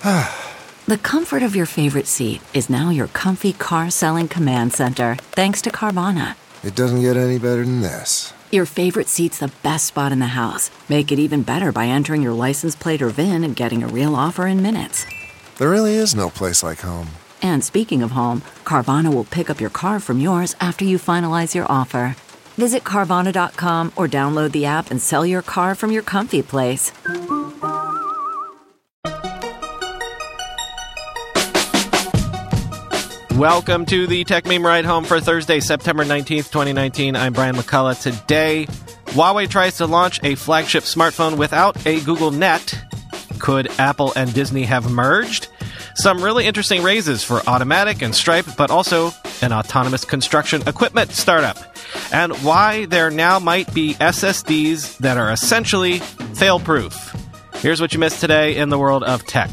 The comfort of your favorite seat is now your comfy car selling command center, thanks to Carvana. It doesn't get any better than this. Your favorite seat's the best spot in the house. Make it even better by entering your license plate or VIN and getting a real offer in minutes. There really is no place like home. And speaking of home, Carvana will pick up your car from yours after you finalize your offer. Visit Carvana.com or download the app and sell your car from your comfy place. Welcome to the Tech Meme Ride Home for Thursday, September 19th, 2019. I'm Brian McCullough. Today, Huawei tries to launch a flagship smartphone without a Google Net. Could Apple and Disney have merged? Some really interesting raises for Automatic and Stripe, but also an autonomous construction equipment startup. And why there now might be SSDs that are essentially fail-proof. Here's what you missed today in the world of tech.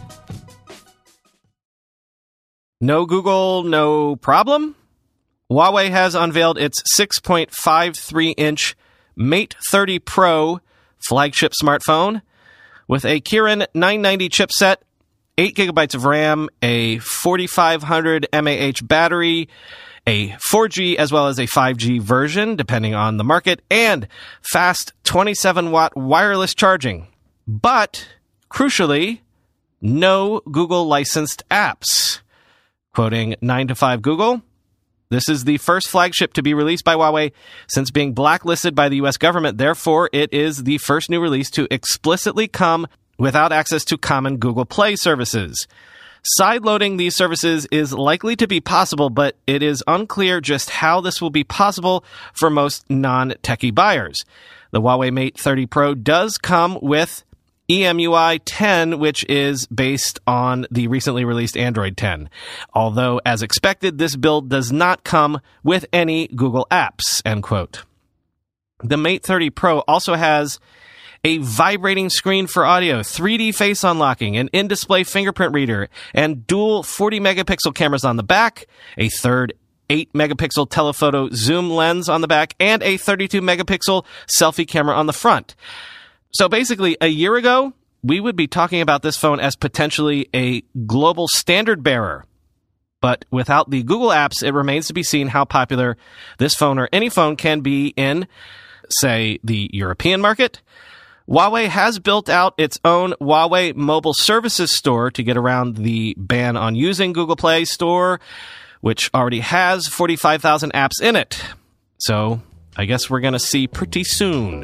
No Google, no problem? Huawei has unveiled its 6.53-inch Mate 30 Pro flagship smartphone with a Kirin 990 chipset, 8 gigabytes of RAM, a 4500 mAh battery, a 4G as well as a 5G version, depending on the market, and fast 27-watt wireless charging. But, crucially, no Google-licensed apps. Quoting 9to5Google, this is the first flagship to be released by Huawei since being blacklisted by the U.S. government. Therefore, it is the first new release to explicitly come without access to common Google Play services. Sideloading these services is likely to be possible, but it is unclear just how this will be possible for most non-techie buyers. The Huawei Mate 30 Pro does come with EMUI 10, which is based on the recently released Android 10. Although, as expected, this build does not come with any Google apps, end quote. The Mate 30 Pro also has a vibrating screen for audio, 3D face unlocking, an in-display fingerprint reader, and dual 40-megapixel cameras on the back, a third 8-megapixel telephoto zoom lens on the back, and a 32-megapixel selfie camera on the front. So basically, a year ago, we would be talking about this phone as potentially a global standard bearer. But without the Google apps, it remains to be seen how popular this phone or any phone can be in, say, the European market. Huawei has built out its own Huawei Mobile Services Store to get around the ban on using Google Play Store, which already has 45,000 apps in it. So I guess we're going to see pretty soon.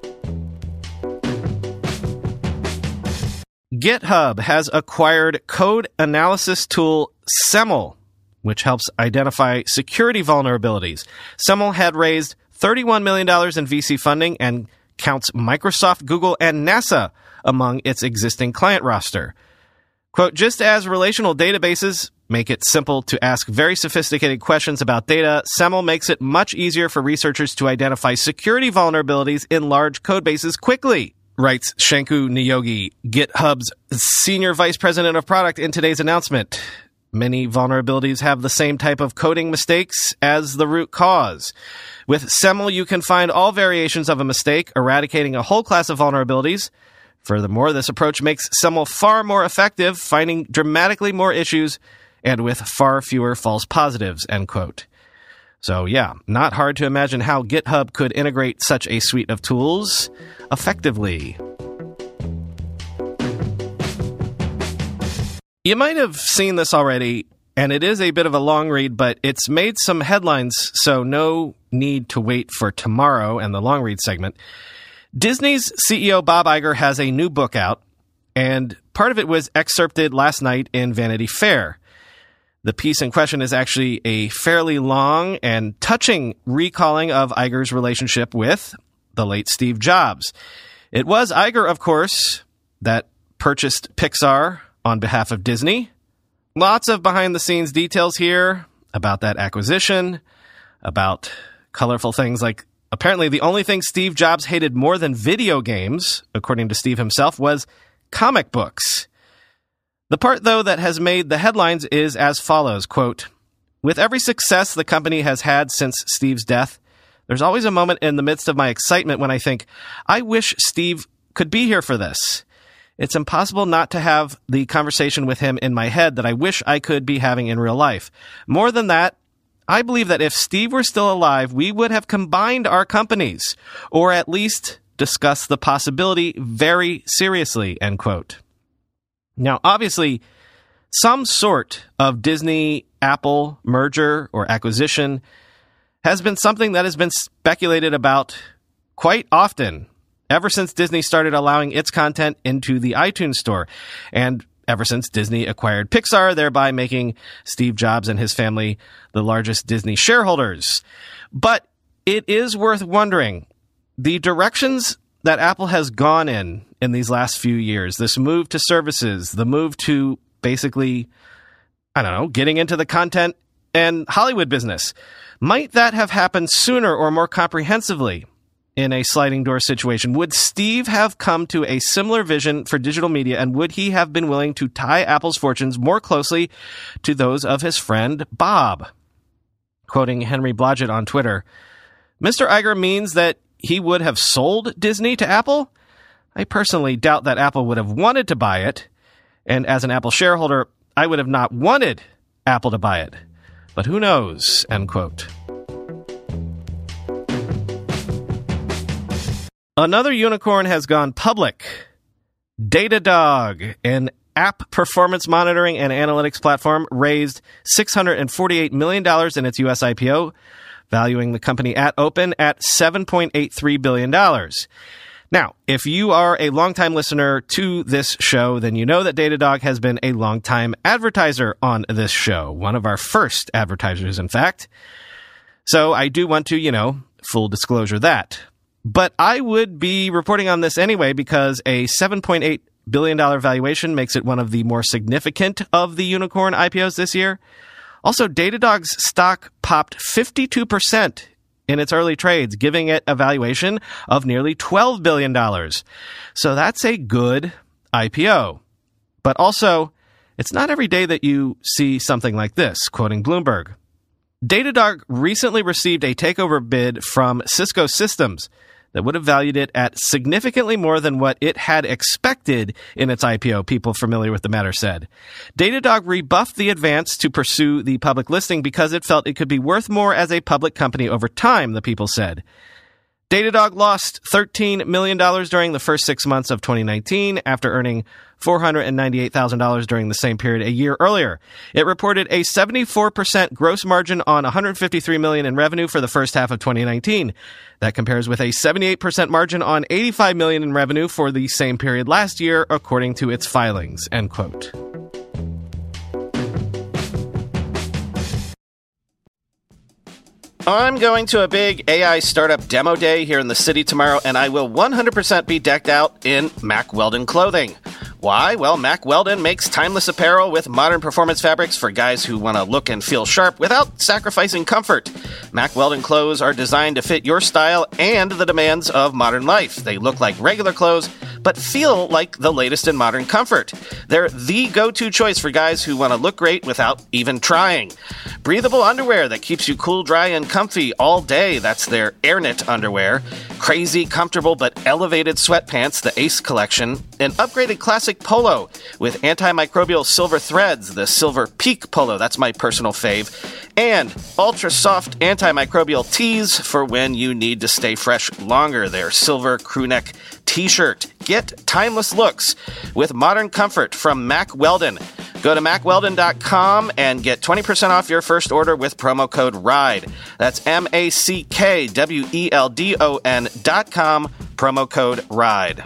GitHub has acquired code analysis tool Semel, which helps identify security vulnerabilities. Semel had raised $31 million in VC funding and counts Microsoft, Google, and NASA among its existing client roster. Quote, just as relational databases make it simple to ask very sophisticated questions about data, Semel makes it much easier for researchers to identify security vulnerabilities in large code bases quickly, writes Shanku Niyogi, GitHub's senior vice president of product, in today's announcement. Many vulnerabilities have the same type of coding mistakes as the root cause. With Semel, you can find all variations of a mistake, eradicating a whole class of vulnerabilities. Furthermore, this approach makes Semel far more effective, finding dramatically more issues and with far fewer false positives, end quote. So yeah, not hard to imagine how GitHub could integrate such a suite of tools effectively. You might have seen this already, and it is a bit of a long read, but it's made some headlines, so no need to wait for tomorrow and the long read segment. Disney's CEO Bob Iger has a new book out, and part of it was excerpted last night in Vanity Fair. The piece in question is actually a fairly long and touching recalling of Iger's relationship with the late Steve Jobs. It was Iger, of course, that purchased Pixar on behalf of Disney. Lots of behind-the-scenes details here about that acquisition, about colorful things like apparently the only thing Steve Jobs hated more than video games, according to Steve himself, was comic books. The part, though, that has made the headlines is as follows, quote, with every success the company has had since Steve's death, there's always a moment in the midst of my excitement when I think, I wish Steve could be here for this. It's impossible not to have the conversation with him in my head that I wish I could be having in real life. More than that, I believe that if Steve were still alive, we would have combined our companies, or at least discussed the possibility very seriously, end quote. Now, obviously, some sort of Disney-Apple merger or acquisition has been something that has been speculated about quite often, ever since Disney started allowing its content into the iTunes store, and ever since Disney acquired Pixar, thereby making Steve Jobs and his family the largest Disney shareholders. But it is worth wondering, the directions that Apple has gone in these last few years, this move to services, the move to basically, getting into the content and Hollywood business, might that have happened sooner or more comprehensively in a sliding door situation? Would Steve have come to a similar vision for digital media, and would he have been willing to tie Apple's fortunes more closely to those of his friend Bob? Quoting Henry Blodgett on Twitter, Mr. Iger means that he would have sold Disney to Apple? I personally doubt that Apple would have wanted to buy it, and as an Apple shareholder, I would have not wanted Apple to buy it. But who knows, end quote. Another unicorn has gone public. Datadog, an app performance monitoring and analytics platform, raised $648 million in its U.S. IPO, valuing the company at open at $7.83 billion. Now, if you are a longtime listener to this show, then you know that Datadog has been a longtime advertiser on this show, one of our first advertisers, in fact. So I do want to, full disclosure that. But I would be reporting on this anyway because a $7.8 billion valuation makes it one of the more significant of the unicorn IPOs this year. Also, Datadog's stock popped 52% in its early trades, giving it a valuation of nearly $12 billion. So that's a good IPO. But also, it's not every day that you see something like this, quoting Bloomberg. Datadog recently received a takeover bid from Cisco Systems that would have valued it at significantly more than what it had expected in its IPO, people familiar with the matter said. Datadog rebuffed the advance to pursue the public listing because it felt it could be worth more as a public company over time, the people said. Datadog lost $13 million during the first 6 months of 2019 after earning $498,000 during the same period a year earlier. It reported a 74% gross margin on $153 million in revenue for the first half of 2019. That compares with a 78% margin on $85 million in revenue for the same period last year, according to its filings, end quote. I'm going to a big AI startup demo day here in the city tomorrow, and I will 100% be decked out in Mack Weldon clothing. Why? Well, Mack Weldon makes timeless apparel with modern performance fabrics for guys who want to look and feel sharp without sacrificing comfort. Mack Weldon clothes are designed to fit your style and the demands of modern life. They look like regular clothes, but feel like the latest in modern comfort. They're the go-to choice for guys who want to look great without even trying. Breathable underwear that keeps you cool, dry, and comfy all day. That's their AirKnit underwear. Crazy, comfortable, but elevated sweatpants, the Ace collection. An upgraded classic polo with antimicrobial silver threads, the Silver Peak polo. That's my personal fave. And ultra-soft antimicrobial tees for when you need to stay fresh longer. Their silver crewneck t-shirt. Get timeless looks with modern comfort from Mack Weldon. Go to MackWeldon.com and get 20% off your first order with promo code RIDE. That's MackWeldon.com, promo code RIDE.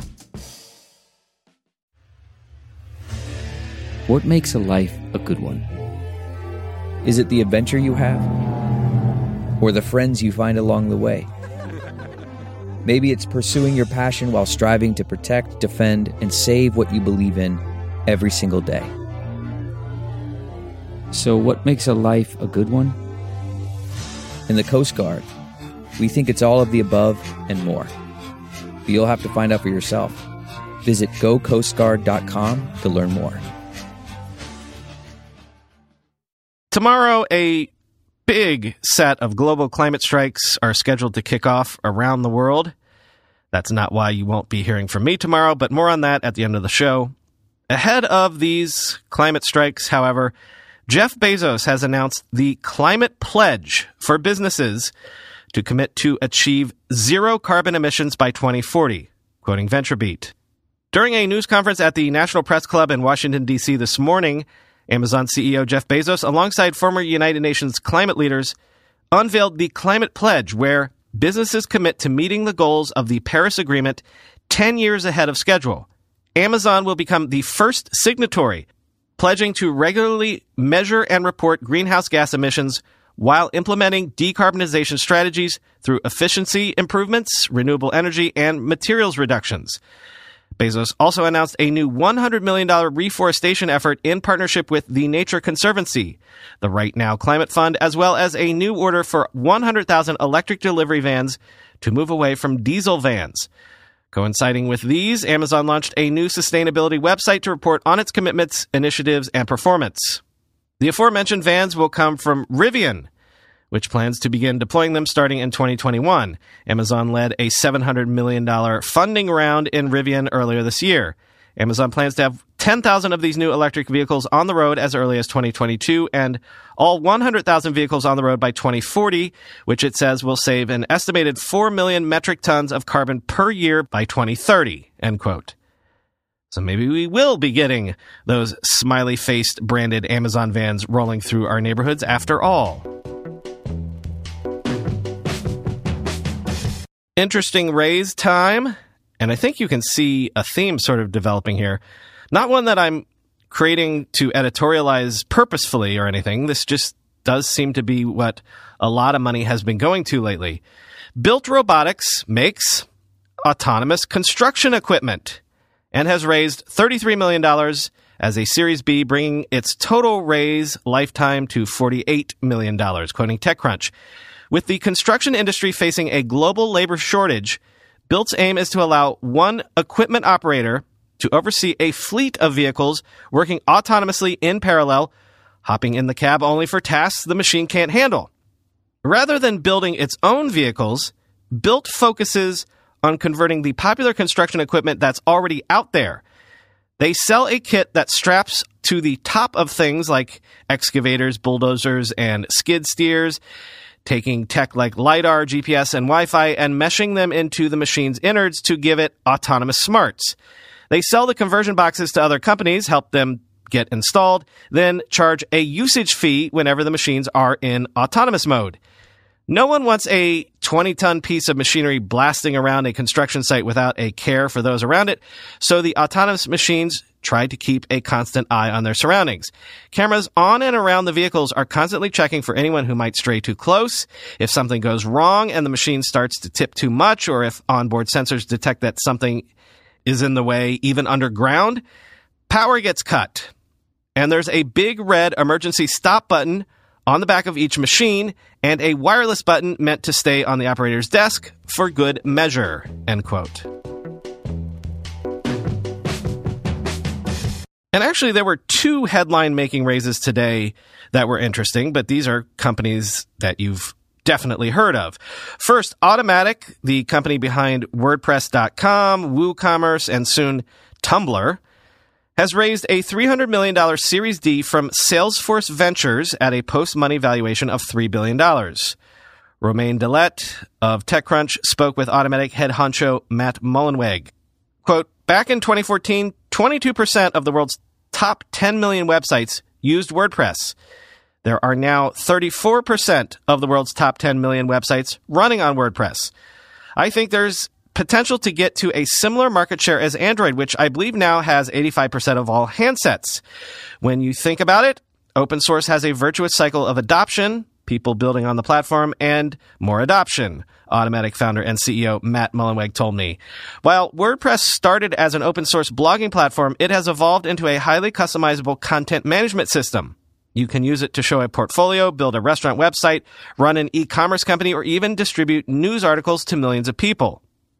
What makes a life a good one? Is it the adventure you have? Or the friends you find along the way? Maybe it's pursuing your passion while striving to protect, defend, and save what you believe in every single day. So what makes a life a good one? In the Coast Guard, we think it's all of the above and more. But you'll have to find out for yourself. Visit gocoastguard.com to learn more. Tomorrow, a big set of global climate strikes are scheduled to kick off around the world. That's not why you won't be hearing from me tomorrow, but more on that at the end of the show. Ahead of these climate strikes, however, Jeff Bezos has announced the Climate Pledge for businesses to commit to achieve zero carbon emissions by 2040, quoting VentureBeat. During a news conference at the National Press Club in Washington, D.C. this morning, Amazon CEO Jeff Bezos, alongside former United Nations climate leaders, unveiled the Climate Pledge, where businesses commit to meeting the goals of the Paris Agreement 10 years ahead of schedule. Amazon will become the first signatory, pledging to regularly measure and report greenhouse gas emissions while implementing decarbonization strategies through efficiency improvements, renewable energy, and materials reductions. Bezos also announced a new $100 million reforestation effort in partnership with the Nature Conservancy, the Right Now Climate Fund, as well as a new order for 100,000 electric delivery vans to move away from diesel vans. Coinciding with these, Amazon launched a new sustainability website to report on its commitments, initiatives, and performance. The aforementioned vans will come from Rivian, which plans to begin deploying them starting in 2021. Amazon led a $700 million funding round in Rivian earlier this year. Amazon plans to have 10,000 of these new electric vehicles on the road as early as 2022 and all 100,000 vehicles on the road by 2040, which it says will save an estimated 4 million metric tons of carbon per year by 2030, end quote. So maybe we will be getting those smiley-faced branded Amazon vans rolling through our neighborhoods after all. Interesting raise time, and I think you can see a theme sort of developing here. Not one that I'm creating to editorialize purposefully or anything. This just does seem to be what a lot of money has been going to lately. Built Robotics makes autonomous construction equipment and has raised $33 million as a Series B, bringing its total raise lifetime to $48 million, quoting TechCrunch. With the construction industry facing a global labor shortage, Built's aim is to allow one equipment operator to oversee a fleet of vehicles working autonomously in parallel, hopping in the cab only for tasks the machine can't handle. Rather than building its own vehicles, Built focuses on converting the popular construction equipment that's already out there. They sell a kit that straps to the top of things like excavators, bulldozers, and skid steers, taking tech like LiDAR, GPS, and Wi-Fi and meshing them into the machine's innards to give it autonomous smarts. They sell the conversion boxes to other companies, help them get installed, then charge a usage fee whenever the machines are in autonomous mode. No one wants a 20-ton piece of machinery blasting around a construction site without a care for those around it, so the autonomous machines try to keep a constant eye on their surroundings. Cameras on and around the vehicles are constantly checking for anyone who might stray too close. If something goes wrong and the machine starts to tip too much, or if onboard sensors detect that something is in the way even underground, power gets cut. And there's a big red emergency stop button on the back of each machine and a wireless button meant to stay on the operator's desk for good measure, end quote. And actually, there were two headline-making raises today that were interesting, but these are companies that you've definitely heard of. First, Automattic, the company behind WordPress.com, WooCommerce, and soon Tumblr, has raised a $300 million Series D from Salesforce Ventures at a post-money valuation of $3 billion. Romain Dillet of TechCrunch spoke with Automattic head honcho Matt Mullenweg. Quote, back in 2014, 22% of the world's top 10 million websites used WordPress. There are now 34% of the world's top 10 million websites running on WordPress. I think there's potential to get to a similar market share as Android, which I believe now has 85% of all handsets. When you think about it, open source has a virtuous cycle of adoption, people building on the platform, and more adoption, Automattic founder and CEO Matt Mullenweg told me. While WordPress started as an open source blogging platform, it has evolved into a highly customizable content management system. You can use it to show a portfolio, build a restaurant website, run an e-commerce company, or even distribute news articles to millions of people.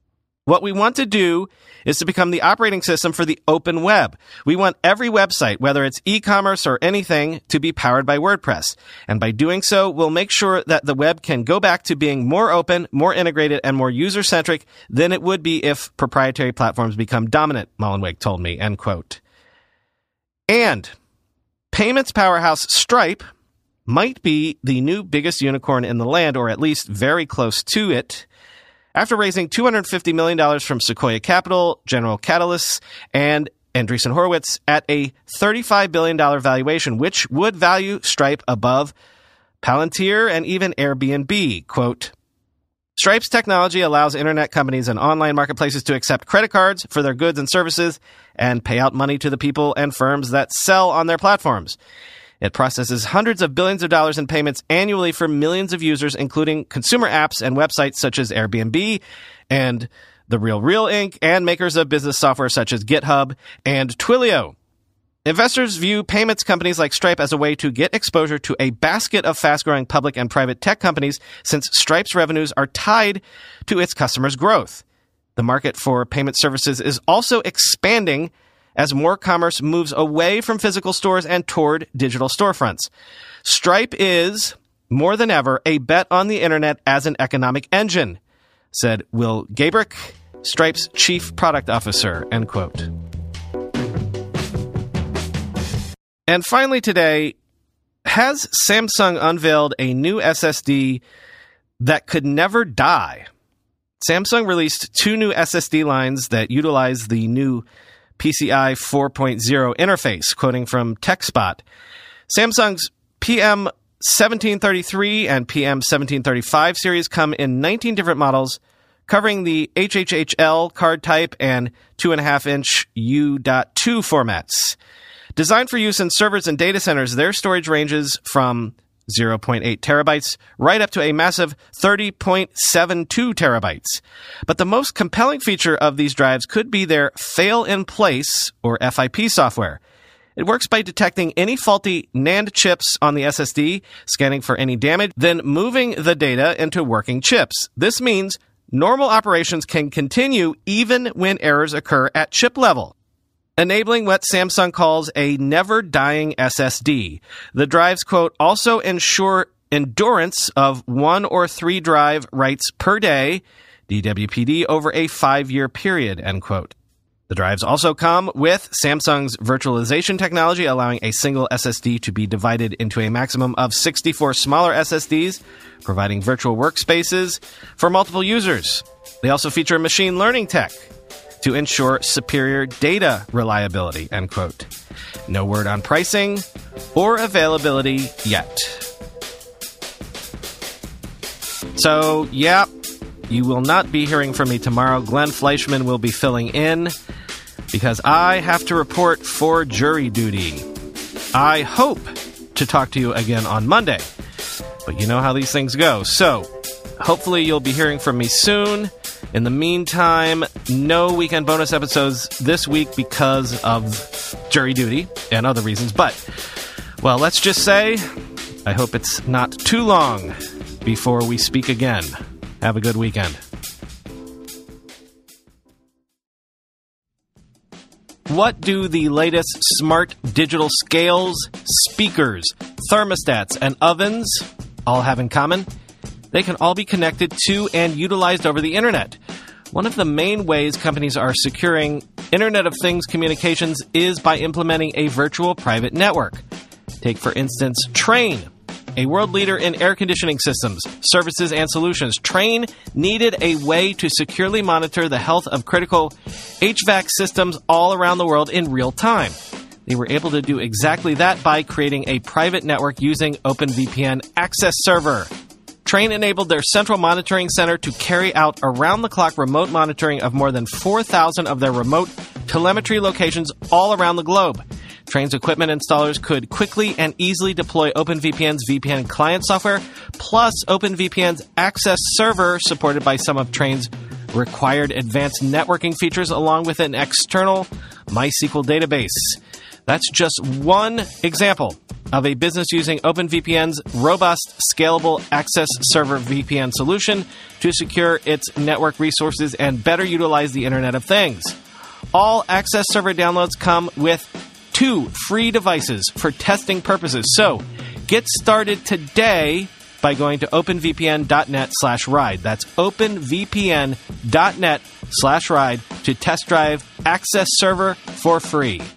What we want to do is to become the operating system for the open web. We want every website, whether it's e-commerce or anything, to be powered by WordPress. And by doing so, we'll make sure that the web can go back to being more open, more integrated, and more user-centric than it would be if proprietary platforms become dominant, Mullenweg told me, end quote. And payments powerhouse Stripe might be the new biggest unicorn in the land, or at least very close to it. After raising $250 million from Sequoia Capital, General Catalyst, and Andreessen Horowitz at a $35 billion valuation, which would value Stripe above Palantir and even Airbnb. Quote, Stripe's technology allows internet companies and online marketplaces to accept credit cards for their goods and services and pay out money to the people and firms that sell on their platforms. It processes hundreds of billions of dollars in payments annually for millions of users, including consumer apps and websites such as Airbnb and The RealReal Inc., and makers of business software such as GitHub and Twilio. Investors view payments companies like Stripe as a way to get exposure to a basket of fast-growing public and private tech companies, since Stripe's revenues are tied to its customers' growth. The market for payment services is also expanding as more commerce moves away from physical stores and toward digital storefronts. Stripe is, more than ever, a bet on the internet as an economic engine, said Will Gabrick, Stripe's chief product officer, end quote. And finally today, has Samsung unveiled a new SSD that could never die? Samsung released 2 new SSD lines that utilize the new PCI 4.0 interface, quoting from TechSpot. Samsung's PM1733 and PM1735 series come in 19 different models, covering the HHHL card type and 2.5-inch U.2 formats. Designed for use in servers and data centers, their storage ranges from 0.8 terabytes right up to a massive 30.72 terabytes. But the most compelling feature of these drives could be their fail-in-place, or FIP software. It works by detecting any faulty NAND chips on the SSD, scanning for any damage, then moving the data into working chips. This means normal operations can continue even when errors occur at chip level, enabling what Samsung calls a never-dying SSD. The drives, quote, also ensure endurance of 1 or 3 drive writes per day, DWPD, over a 5-year period, end quote. The drives also come with Samsung's virtualization technology, allowing a single SSD to be divided into a maximum of 64 smaller SSDs, providing virtual workspaces for multiple users. They also feature machine learning tech to ensure superior data reliability, end quote. No word on pricing or availability yet. So, yeah, you will not be hearing from me tomorrow. Glenn Fleischman will be filling in because I have to report for jury duty. I hope to talk to you again on Monday, but you know how these things go. So, hopefully you'll be hearing from me soon. In the meantime, no weekend bonus episodes this week because of jury duty and other reasons. But, well, let's just say I hope it's not too long before we speak again. Have a good weekend. What do the latest smart digital scales, speakers, thermostats, and ovens all have in common? They can all be connected to and utilized over the internet. One of the main ways companies are securing Internet of Things communications is by implementing a virtual private network. Take, for instance, Trane, a world leader in air conditioning systems, services, and solutions. Trane needed a way to securely monitor the health of critical HVAC systems all around the world in real time. They were able to do exactly that by creating a private network using OpenVPN Access Server. Trane enabled their central monitoring center to carry out around-the-clock remote monitoring of more than 4,000 of their remote telemetry locations all around the globe. Trane's equipment installers could quickly and easily deploy OpenVPN's VPN client software, plus OpenVPN's Access Server, supported by some of Trane's required advanced networking features, along with an external MySQL database. That's just one example of a business using OpenVPN's robust, scalable Access Server VPN solution to secure its network resources and better utilize the Internet of Things. All Access Server downloads come with 2 free devices for testing purposes. So, get started today by going to openvpn.net/ride. That's openvpn.net/ride to test drive Access Server for free.